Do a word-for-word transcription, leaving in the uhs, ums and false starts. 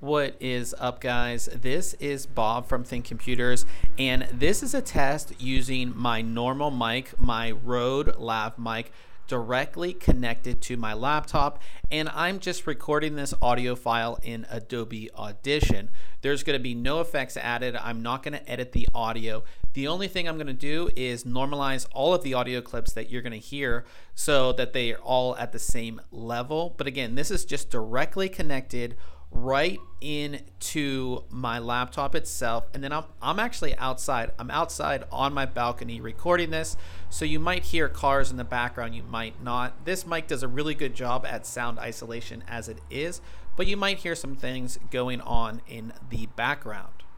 What is up, guys? This is Bob from Think Computers, and this is a test using my normal mic, my Rode Lav mic, directly connected to my laptop, and I'm just recording this audio file in Adobe Audition. There's going to be no effects added. I'm not going to edit the audio. The only thing I'm going to do is normalize all of the audio clips that you're going to hear so that they are all at the same level. But again, this is just directly connected right into my laptop itself, and then I'm, I'm actually outside. I'm outside on my balcony recording this, so you might hear cars in the background, you might not. This mic does a really good job at sound isolation as it is, but you might hear some things going on in the background.